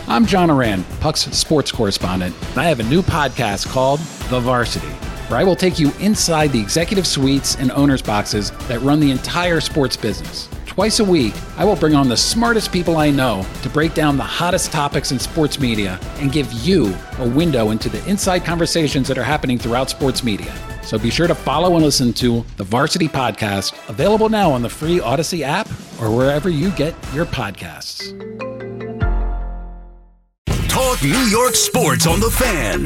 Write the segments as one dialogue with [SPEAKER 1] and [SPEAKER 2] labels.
[SPEAKER 1] I'm John Oran, Puck's sports correspondent, and I have a new podcast called The Varsity, where I will take you inside the executive suites and owners' boxes that run the entire sports business. Twice a week, I will bring on the smartest people I know to break down the hottest topics in sports media and give you a window into the inside conversations that are happening throughout sports media. So be sure to follow and listen to The Varsity Podcast, available now on the free Odyssey app or wherever you get your podcasts.
[SPEAKER 2] Talk New York sports on The Fan.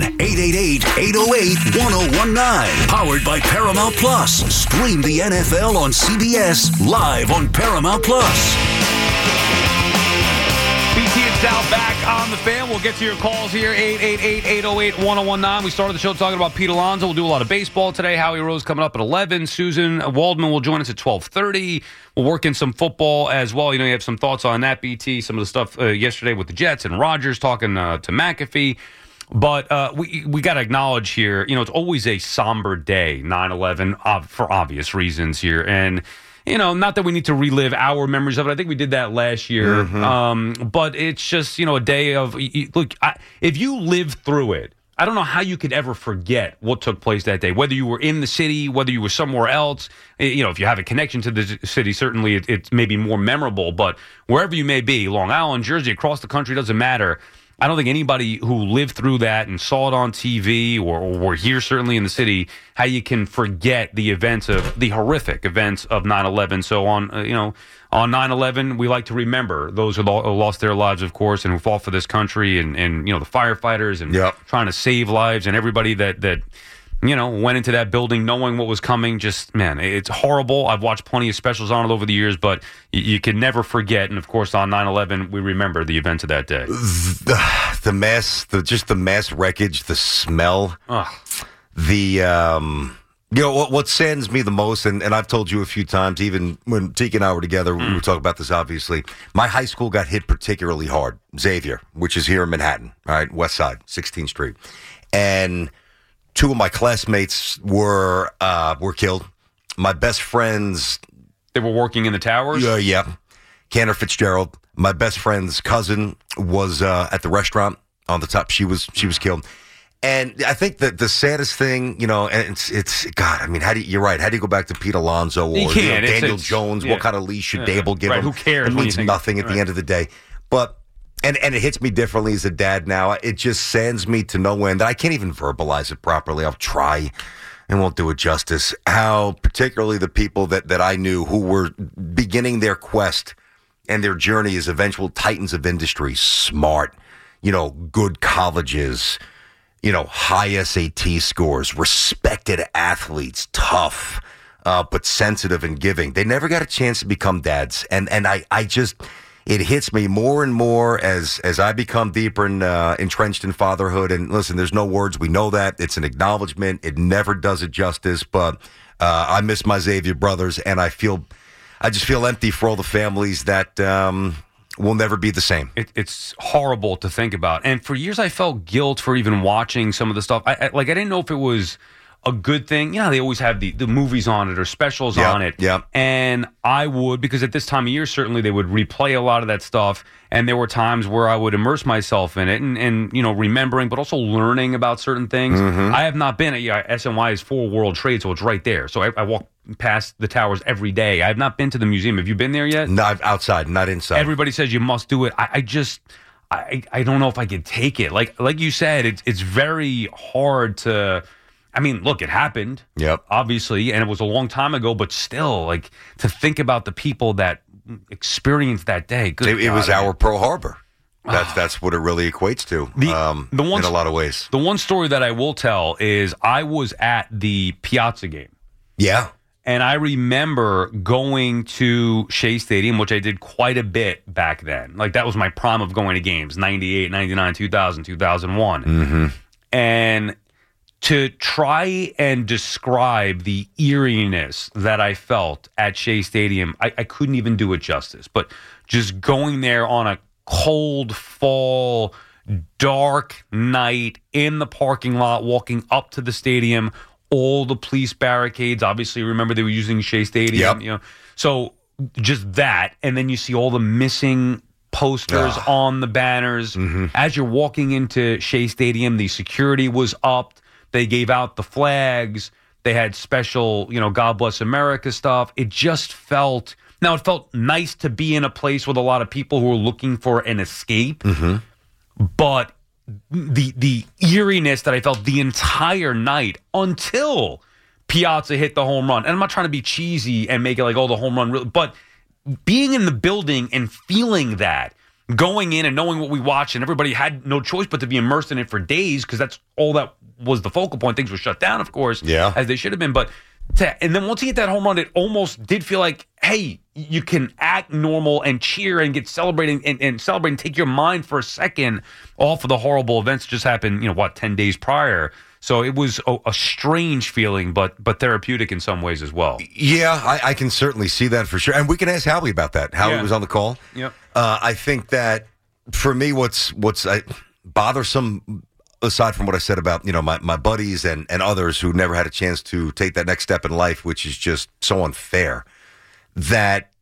[SPEAKER 2] 888-808-1019. Powered by Paramount Plus. Stream the NFL on CBS live on Paramount Plus.
[SPEAKER 3] BT and Sal back on The Fan. We'll get to your calls here. 888-808-1019. We started the show talking about Pete Alonso. We'll do a lot of baseball today. Howie Rose coming up at 11. Susan Waldman will join us at 12:30. We'll work in some football as well. You know, you have some thoughts on that, BT. Some of the stuff yesterday with the Jets and Rodgers talking to McAfee. But we got to acknowledge here, you know, it's always a somber day, 9/11, for obvious reasons here. And, you know, not that we need to relive our memories of it. I think we did that last year. But it's just, you know, a day of, look, if you live through it, I don't know how you could ever forget what took place that day, whether you were in the city, whether you were somewhere else. You know, if you have a connection to the city, certainly it's maybe more memorable. But wherever you may be, Long Island, Jersey, across the country, doesn't matter. I don't think anybody who lived through that and saw it on TV or were here certainly in the city, how you can forget the horrific events of 9/11. So on 9/11, we like to remember those who lost their lives, of course, and who fought for this country and you know, the firefighters and trying to save lives and everybody that you know, went into that building knowing what was coming. Just, man, it's horrible. I've watched plenty of specials on it over the years, but you can never forget. And, of course, on 9/11, we remember the events of that day.
[SPEAKER 4] The mass wreckage, the smell, you know, what saddens me the most, and I've told you a few times, even when Tiki and I were together, we were talking about this, obviously. My high school got hit particularly hard, Xavier, which is here in Manhattan, all right, West Side, 16th Street. And two of my classmates were killed. My best friends...
[SPEAKER 3] They were working in the towers?
[SPEAKER 4] Yeah. Cantor Fitzgerald. My best friend's cousin was at the restaurant on the top. She was killed. And I think that the saddest thing, you know, and it's God, I mean, you're right. How do you go back to Pete Alonso or Daniel Jones? Yeah. What kind of leash should Dable give him?
[SPEAKER 3] Who cares?
[SPEAKER 4] It means nothing at the end of the day. But... And it hits me differently as a dad now. It just saddens me to no end. I can't even verbalize it properly. I'll try and won't do it justice. How particularly the people that I knew who were beginning their quest and their journey as eventual titans of industry, smart, you know, good colleges, you know, high SAT scores, respected athletes, tough, but sensitive and giving. They never got a chance to become dads. And I just... It hits me more and more as I become deeper entrenched in fatherhood. And listen, there's no words. We know that. It's an acknowledgement. It never does it justice. But I miss my Xavier brothers, and I just feel empty for all the families that will never be the same.
[SPEAKER 3] It's horrible to think about. And for years, I felt guilt for even watching some of the stuff. I didn't know if it was a good thing. You know, they always have the movies on it or specials on it.
[SPEAKER 4] Yeah.
[SPEAKER 3] And I would, because at this time of year, certainly they would replay a lot of that stuff. And there were times where I would immerse myself in it and you know, remembering, but also learning about certain things. I have not been at SNY is 4 World Trade, so it's right there. So I walk past the towers every day. I have not been to the museum. Have you been there yet?
[SPEAKER 4] Not outside, not inside.
[SPEAKER 3] Everybody says you must do it. I don't know if I could take it. Like you said, it's very hard to... I mean, look, it happened, obviously, and it was a long time ago, but still, like, to think about the people that experienced that day.
[SPEAKER 4] It was our Pearl Harbor. That's what it really equates to in a lot of ways.
[SPEAKER 3] The one story that I will tell is I was at the Piazza game.
[SPEAKER 4] Yeah.
[SPEAKER 3] And I remember going to Shea Stadium, which I did quite a bit back then. Like, that was my prime of going to games, 98, 99, 2000, 2001. And... to try and describe the eeriness that I felt at Shea Stadium, I couldn't even do it justice. But just going there on a cold fall, dark night in the parking lot, walking up to the stadium, all the police barricades. Obviously, remember they were using Shea Stadium. You know, so just that, and then you see all the missing posters on the banners. As you're walking into Shea Stadium, the security was upped. They gave out the flags. They had special, God Bless America stuff. It just felt nice to be in a place with a lot of people who were looking for an escape. But the eeriness that I felt the entire night until Piazza hit the home run. And I'm not trying to be cheesy and make it like, the home run, really, but being in the building and feeling that, going in and knowing what we watched, and everybody had no choice but to be immersed in it for days because that's all that was the focal point. Things were shut down, of course, as they should have been. And then once he hit that home run, it almost did feel like, hey, you can act normal and cheer and get celebrating and celebrate and take your mind for a second off of the horrible events that just happened, 10 days prior. So it was a strange feeling, but therapeutic in some ways as well.
[SPEAKER 4] Yeah, I can certainly see that for sure. And we can ask Howie about that. Howie was on the call.
[SPEAKER 3] Yep.
[SPEAKER 4] I think that for me, what's bothersome, aside from what I said about, my buddies and others who never had a chance to take that next step in life, which is just so unfair, that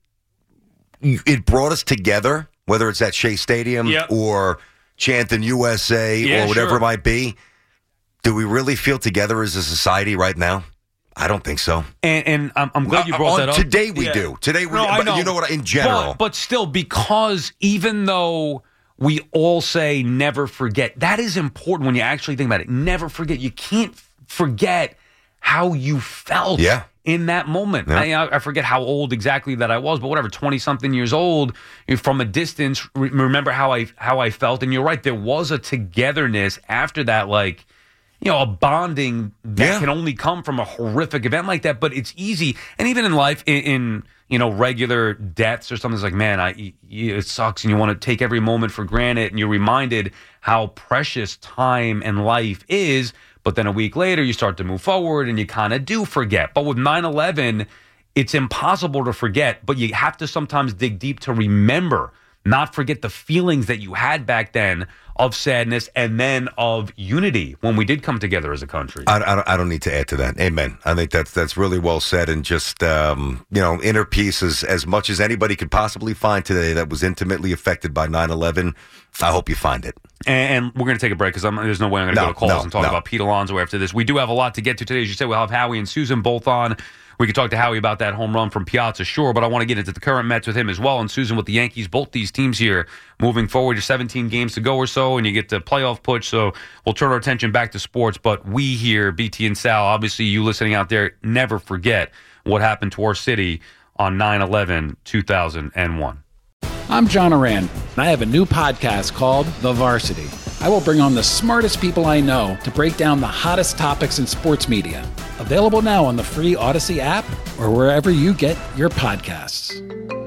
[SPEAKER 4] it brought us together, whether it's at Shea Stadium or chanting USA or whatever it might be. Do we really feel together as a society right now? I don't think so.
[SPEAKER 3] And I'm glad you brought that up.
[SPEAKER 4] Today we do. Today we do.
[SPEAKER 3] I know.
[SPEAKER 4] You know what? In general.
[SPEAKER 3] But still, because even though we all say never forget, that is important when you actually think about it. Never forget. You can't forget how you felt in that moment. Yeah. I forget how old exactly that I was, but whatever, 20-something years old, from a distance, remember how I felt. And you're right, there was a togetherness after that, like, a bonding that can only come from a horrific event like that. But it's easy. And even in life, in regular deaths or something, it's like, man, it sucks. And you want to take every moment for granted. And you're reminded how precious time and life is. But then a week later, you start to move forward and you kind of do forget. But with 9/11, it's impossible to forget. But you have to sometimes dig deep to remember, not forget the feelings that you had back then of sadness and then of unity when we did come together as a country.
[SPEAKER 4] I don't need to add to that. Amen. I think that's really well said, and just inner peace as much as anybody could possibly find today that was intimately affected by 9/11. I hope you find it.
[SPEAKER 3] And we're going to take a break because there's no way I'm going to go to calls and talk about Pete Alonso after this. We do have a lot to get to today. As you said, we'll have Howie and Susan both on. We could talk to Howie about that home run from Piazza, sure, but I want to get into the current Mets with him as well, and Susan with the Yankees. Both these teams here moving forward to 17 games to go or so, and you get the playoff push, so we'll turn our attention back to sports. But we here, BT and Sal, obviously you listening out there, never forget what happened to our city on 9/11/2001.
[SPEAKER 1] I'm John Oran, and I have a new podcast called The Varsity. I will bring on the smartest people I know to break down the hottest topics in sports media. Available now on the free Odyssey app or wherever you get your podcasts.